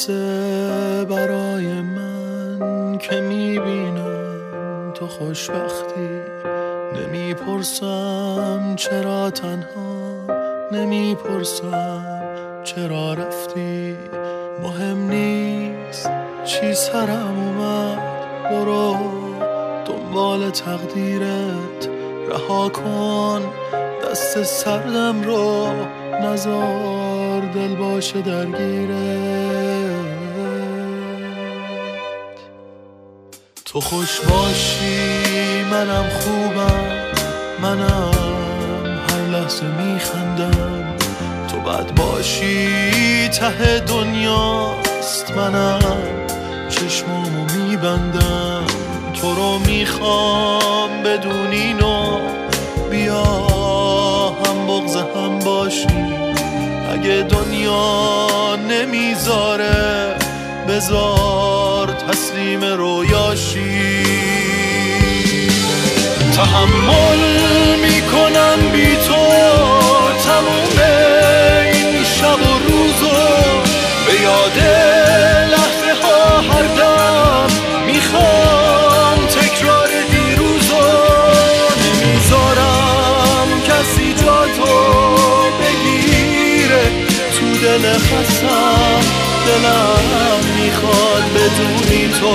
بسه برای من که میبینم تو خوشبختی. نمیپرسم چرا تنها، نمیپرسم چرا رفتی. مهم نیست چی سرم اومد، برو دنبال تقدیرت. رها کن دست سردم رو، نزار دل باشه درگیرت. تو خوش باشی منم خوبم، منم هر لحظه میخندم. تو بد باشی ته دنیاست، منم چشمامو میبندم. تو رو میخوام بدونی نو، بیا هم بغض هم باشی. اگه دنیا نمیذاره بذار تسلیم رویاشی. تحمل میکنم بی تو تموم این شب و روزو، به یاد لحظه ها هر دم میخوام تکرار دیروزو. نمیذارم کسی جا تو بگیره تو دل خستم. دلم میخواد بدونی تو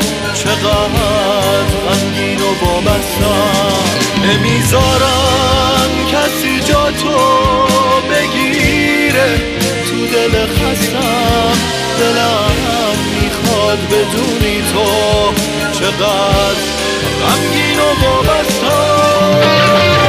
چقدر غمگین و وابستم. نمیذارم کسی جا تو بگیره تو دل خستم. دلم میخواد بدونی تو چقدر غمگین و وابستم.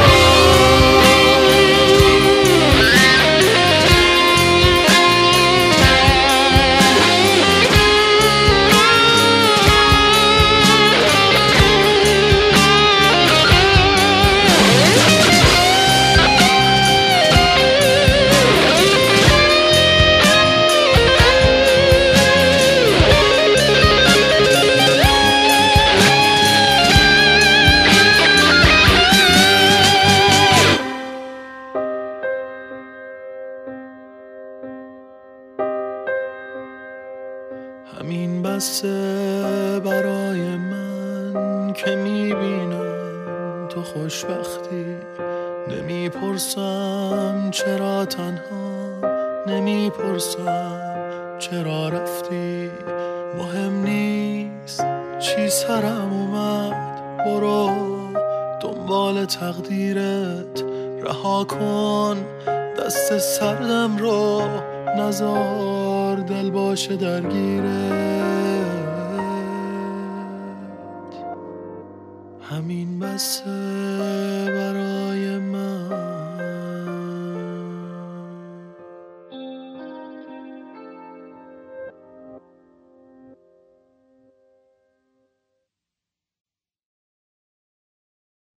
همین بسه برای من که میبینم تو خوشبختی. نمیپرسم چرا تنها، نمیپرسم چرا رفتی. مهم نیست چی سرم اومد، برو دنبال تقدیرت. رها کن دست سردم رو، نزار دل باشه درگیرت. همین بسه برای من.